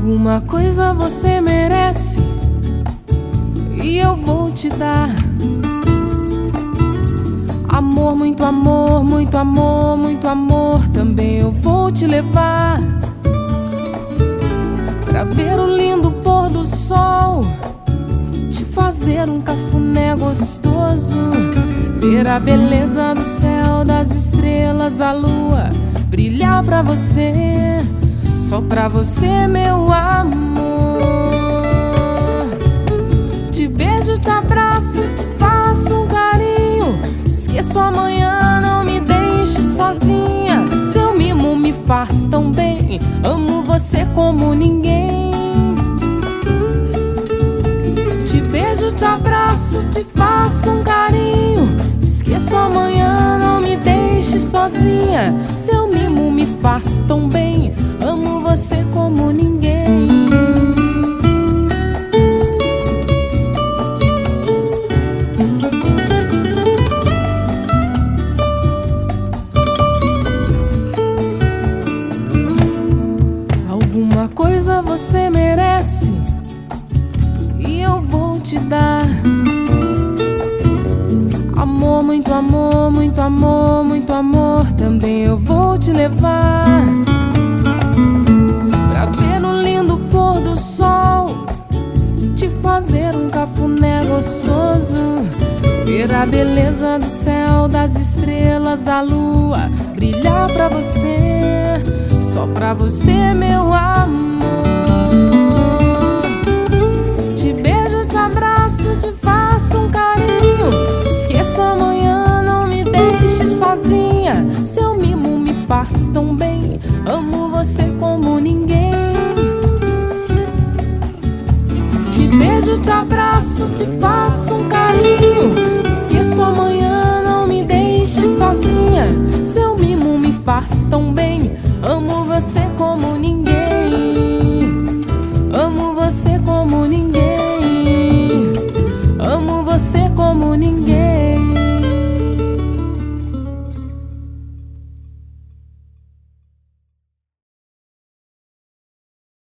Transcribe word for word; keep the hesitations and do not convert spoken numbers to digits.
Alguma coisa você merece e eu vou te dar. Amor, muito amor, muito amor, muito amor, também eu vou te levar pra ver o lindo pôr do sol, te fazer um cafuné gostoso, ver a beleza do céu, das estrelas, da lua brilhar pra você, só pra você, meu amor. Te beijo, te abraço, te faço um carinho, esqueço amanhã, não me deixe sozinha. Seu mimo me faz tão bem, amo você como ninguém. Te beijo, te abraço, te faço um carinho, esqueço amanhã, não me deixe sozinha. Seu mimo me faz tão bem, amo você como ninguém. Alguma coisa você merece e eu vou te dar. Amor, muito amor, muito amor, muito amor, também eu vou te levar pra ver o lindo pôr do sol, te fazer um cafuné gostoso, ver a beleza do céu, das estrelas, da lua brilhar pra você, só pra você, meu amor. Te beijo, te abraço, te faço um carinho, esqueço amanhã, não me deixe sozinha. Seu mimo me faz tão bem, amo você como ninguém. Te beijo, te abraço, te faço um carinho, esqueço amanhã, não me deixe sozinha. Seu mimo me faz tão